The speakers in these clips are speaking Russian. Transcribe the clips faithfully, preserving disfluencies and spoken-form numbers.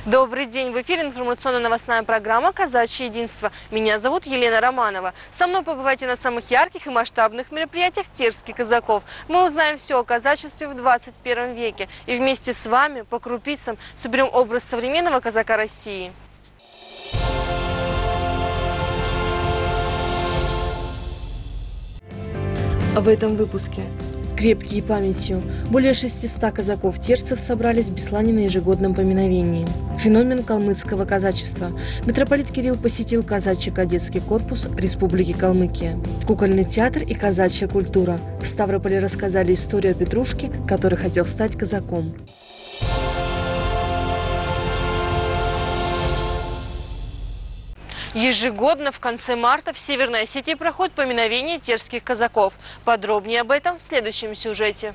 Добрый день! В эфире информационно-новостная программа «Казачье единство». Меня зовут Елена Романова. Со мной побывайте на самых ярких и масштабных мероприятиях терских казаков. Мы узнаем все о казачестве в двадцать первом веке. И вместе с вами по крупицам соберем образ современного казака России. В этом выпуске. Крепкие памятью. Более шестисот казаков-терцев собрались в Беслане на ежегодном поминовении. Феномен калмыцкого казачества. Митрополит Кирилл посетил казачий кадетский корпус Республики Калмыкия. Кукольный театр и казачья культура. В Ставрополе рассказали историю о Петрушке, который хотел стать казаком. Ежегодно в конце марта в Северной Осетии проходит поминовение терских казаков. Подробнее об этом в следующем сюжете.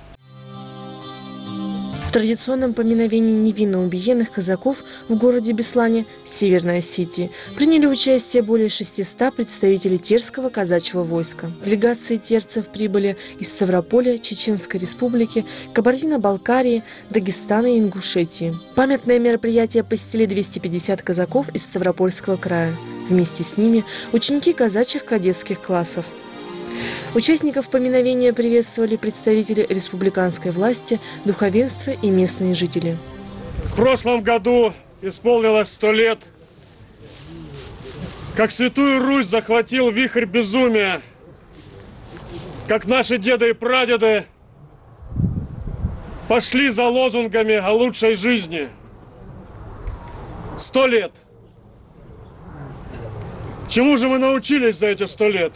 В традиционном поминовении невинно убиенных казаков в городе Беслане, Северной Осетии, приняли участие более шестисот представителей терского казачьего войска. Делегации терцев прибыли из Ставрополя, Чеченской Республики, Кабардино-Балкарии, Дагестана и Ингушетии. Памятное мероприятие посетили двести пятьдесят казаков из Ставропольского края. Вместе с ними ученики казачьих кадетских классов. Участников поминовения приветствовали представители республиканской власти, духовенства и местные жители. В прошлом году исполнилось сто лет, как Святую Русь захватил вихрь безумия, как наши деды и прадеды пошли за лозунгами о лучшей жизни. Сто лет. Чему же мы научились за эти сто лет?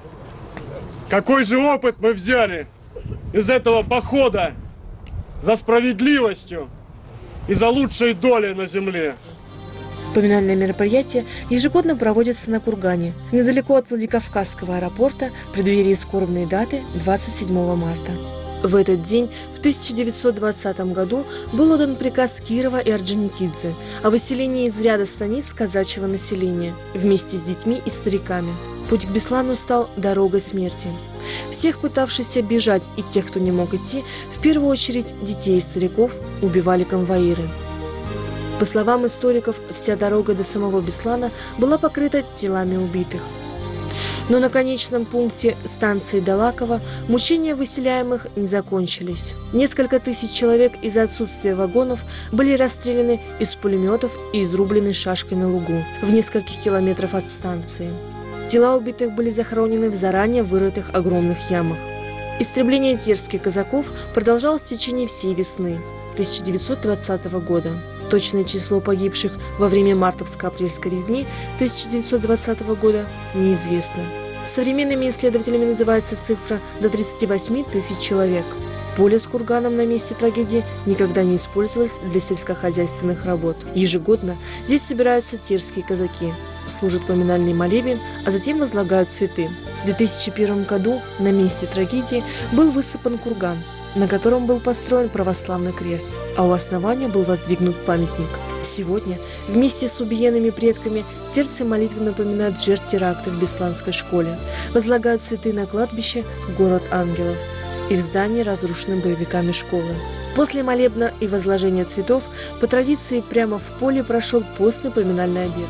Какой же опыт мы взяли из этого похода за справедливостью и за лучшей долей на земле? Поминальное мероприятие ежегодно проводится на Кургане, недалеко от Владикавказского аэропорта, в преддверии скорбной даты двадцать седьмого марта. В этот день, в тысяча девятьсот двадцатом году, был отдан приказ Кирова и Орджоникидзе о выселении из ряда станиц казачьего населения вместе с детьми и стариками. Путь к Беслану стал дорогой смерти. Всех пытавшихся бежать и тех, кто не мог идти, в первую очередь детей и стариков, убивали конвоиры. По словам историков, вся дорога до самого Беслана была покрыта телами убитых. Но на конечном пункте станции Далаково мучения выселяемых не закончились. Несколько тысяч человек из-за отсутствия вагонов были расстреляны из пулеметов и изрублены шашкой на лугу в нескольких километрах от станции. Тела убитых были захоронены в заранее вырытых огромных ямах. Истребление терских казаков продолжалось в течение всей весны тысяча девятьсот двадцатого года. Точное число погибших во время мартовско-апрельской резни тысяча девятьсот двадцатого года неизвестно. Современными исследователями называется цифра до тридцати восьми тысяч человек. Поле с курганом на месте трагедии никогда не использовалось для сельскохозяйственных работ. Ежегодно здесь собираются терские казаки, служат поминальный молебен, а затем возлагают цветы. В две тысячи первом году на месте трагедии был высыпан курган, на котором был построен православный крест, а у основания был воздвигнут памятник. Сегодня вместе с убиенными предками терцы молитвы напоминают жертв теракта в Бесланской школе, возлагают цветы на кладбище «Город ангелов» и в здании, разрушенном боевиками школы. После молебна и возложения цветов по традиции прямо в поле прошел постный поминальный обед.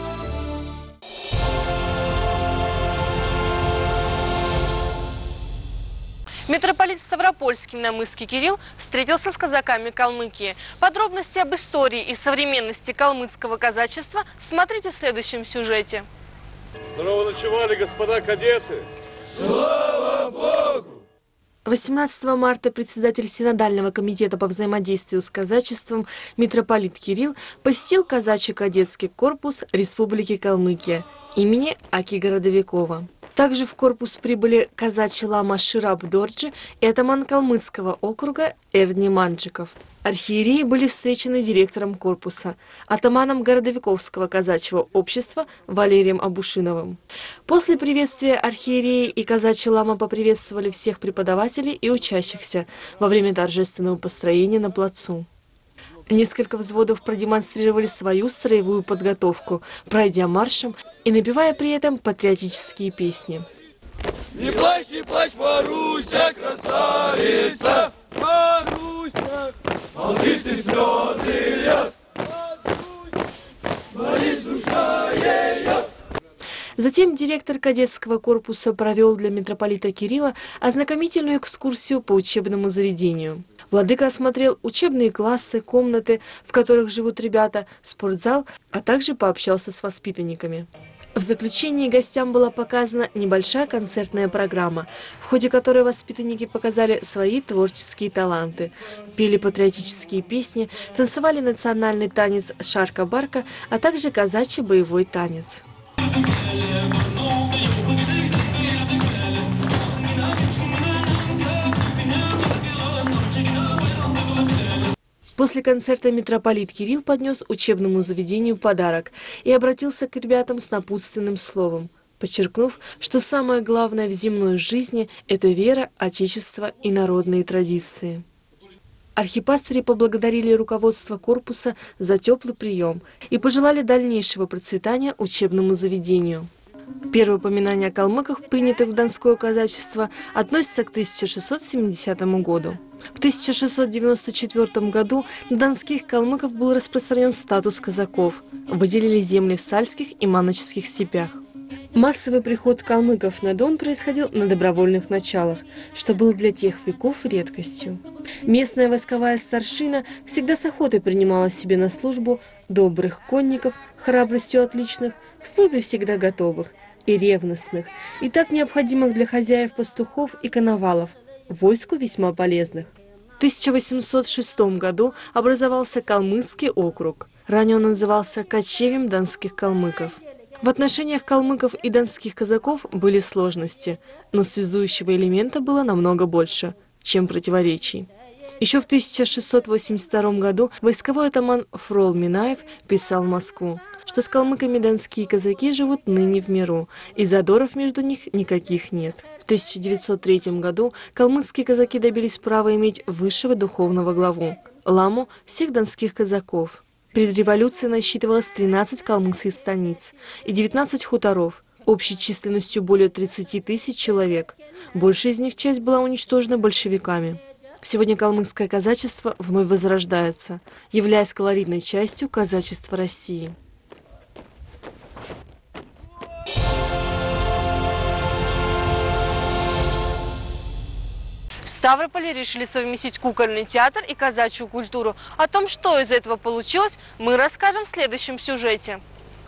Митрополит Ставропольский Намысский Кирилл встретился с казаками Калмыкии. Подробности об истории и современности калмыцкого казачества смотрите в следующем сюжете. Здорово ночевали, господа кадеты! Слава Богу! восемнадцатого марта председатель Синодального комитета по взаимодействию с казачеством митрополит Кирилл посетил казачий кадетский корпус Республики Калмыкия имени Аки Городовикова. Также в корпус прибыли казачий лама Шираб Дорджи и атаман Калмыцкого округа Эрни Манджиков. Архиереи были встречены директором корпуса, атаманом Городовиковского казачьего общества Валерием Абушиновым. После приветствия архиереи и казачий лама поприветствовали всех преподавателей и учащихся во время торжественного построения на плацу. Несколько взводов продемонстрировали свою строевую подготовку, пройдя маршем и напевая при этом патриотические песни. Не плачь, не плачь, Маруся, красавица, Маруся, молчи ты, слезы льет, Затем директор кадетского корпуса провел для митрополита Кирилла ознакомительную экскурсию по учебному заведению. Владыка осмотрел учебные классы, комнаты, в которых живут ребята, спортзал, а также пообщался с воспитанниками. В заключении гостям была показана небольшая концертная программа, в ходе которой воспитанники показали свои творческие таланты, пели патриотические песни, танцевали национальный танец шарка-барка, а также казачий боевой танец. После концерта митрополит Кирилл поднес учебному заведению подарок и обратился к ребятам с напутственным словом, подчеркнув, что самое главное в земной жизни – это вера, отечество и народные традиции. Архипастыри поблагодарили руководство корпуса за теплый прием и пожелали дальнейшего процветания учебному заведению. Первое упоминание о калмыках, принятых в донское казачество, относится к тысяча шестьсот семидесятому году. В тысяча шестьсот девяносто четвёртом году на донских калмыков был распространен статус казаков, выделили земли в сальских и маночских степях. Массовый приход калмыков на Дон происходил на добровольных началах, что было для тех веков редкостью. Местная войсковая старшина всегда с охотой принимала себе на службу добрых конников, храбростью отличных, к службе всегда готовых и ревностных, и так необходимых для хозяев пастухов и коновалов, войску весьма полезных. В тысяча восемьсот шестом году образовался Калмыцкий округ. Ранее он назывался Кочевьем донских калмыков. В отношениях калмыков и донских казаков были сложности, но связующего элемента было намного больше, чем противоречий. Еще в тысяча шестьсот восемьдесят втором году войсковой атаман Фрол Минаев писал в Москву, что с калмыками донские казаки живут ныне в миру, и задоров между них никаких нет. В тысяча девятьсот третьем году калмыцкие казаки добились права иметь высшего духовного главу – ламу всех донских казаков. Перед революцией насчитывалось тринадцать калмыцких станиц и девятнадцать хуторов, общей численностью более тридцати тысяч человек. Большая из них часть была уничтожена большевиками. Сегодня калмыцкое казачество вновь возрождается, являясь колоритной частью казачества России. В Ставрополе решили совместить кукольный театр и казачью культуру. О том, что из этого получилось, мы расскажем в следующем сюжете.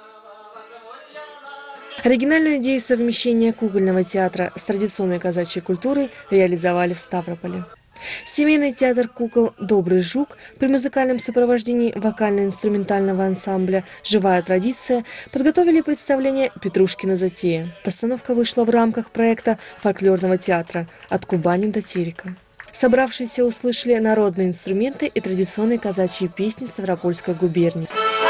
Оригинальную идею совмещения кукольного театра с традиционной казачьей культурой реализовали в Ставрополе. Семейный театр кукол «Добрый жук» при музыкальном сопровождении вокально-инструментального ансамбля «Живая традиция» подготовили представление «Петрушкина затея». Постановка вышла в рамках проекта фольклорного театра «От Кубани до Терека». Собравшиеся услышали народные инструменты и традиционные казачьи песни Ставропольской губернии.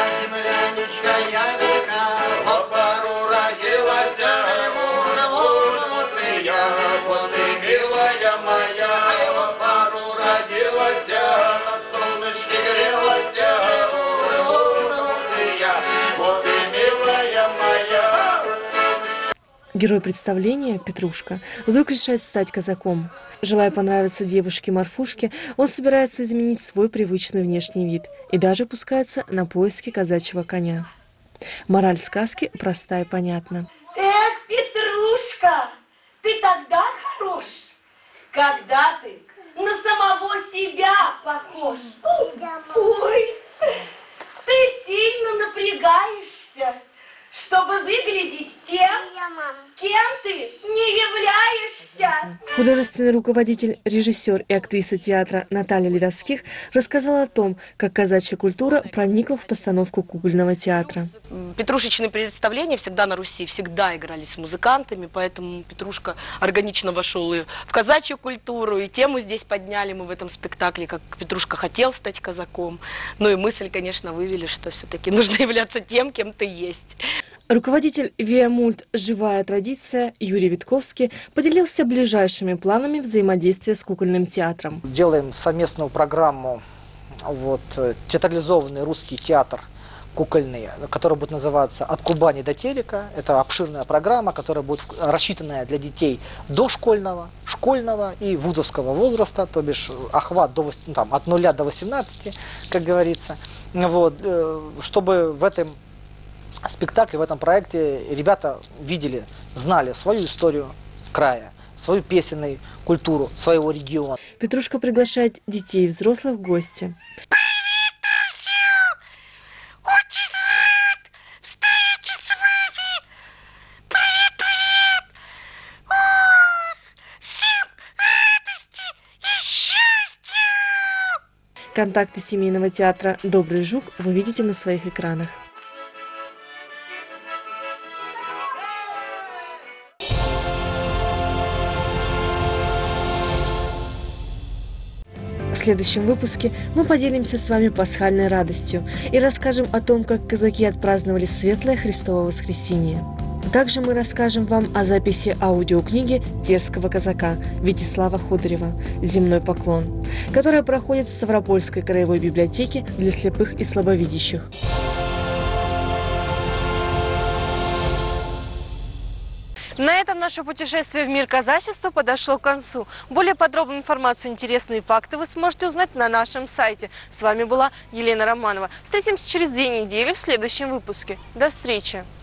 Герой представления, Петрушка, вдруг решает стать казаком. Желая понравиться девушке Марфушке, он собирается изменить свой привычный внешний вид и даже пускается на поиски казачьего коня. Мораль сказки проста и понятна. Эх, Петрушка, ты тогда хорош, когда ты на самого себя похож. Ой, ты сильно напрягаешься, чтобы выглядеть тем, кем ты не являешься. Художественный руководитель, режиссер и актриса театра Наталья Ледовских рассказала о том, как казачья культура проникла в постановку кукольного театра. Петрушечные представления всегда на Руси, всегда игрались с музыкантами, поэтому Петрушка органично вошел и в казачью культуру, и тему здесь подняли мы в этом спектакле, как Петрушка хотел стать казаком. Ну и мысль, конечно, вывели, что все-таки нужно являться тем, кем ты есть. Руководитель Виамульт «Живая традиция» Юрий Витковский поделился ближайшими планами взаимодействия с кукольным театром. Делаем совместную программу, вот, театрализованный русский театр кукольный, который будет называться «От Кубани до Терека». Это обширная программа, которая будет рассчитанная для детей дошкольного, школьного и вузовского возраста, то бишь охват до, там, от нуля до восемнадцати, как говорится. Вот, чтобы в этом спектакле, в этом проекте ребята видели, знали свою историю края, свою песенную культуру своего региона. Петрушка приглашает детей и взрослых в гости. Контакты семейного театра «Добрый жук» вы видите на своих экранах. В следующем выпуске мы поделимся с вами пасхальной радостью и расскажем о том, как казаки отпраздновали Светлое Христово Воскресенье. Также мы расскажем вам о записи аудиокниги терского казака Вячеслава Ходырева «Земной поклон», которая проходит в Ставропольской краевой библиотеке для слепых и слабовидящих. На этом наше путешествие в мир казачества подошло к концу. Более подробную информацию и интересные факты вы сможете узнать на нашем сайте. С вами была Елена Романова. Встретимся через две недели в следующем выпуске. До встречи!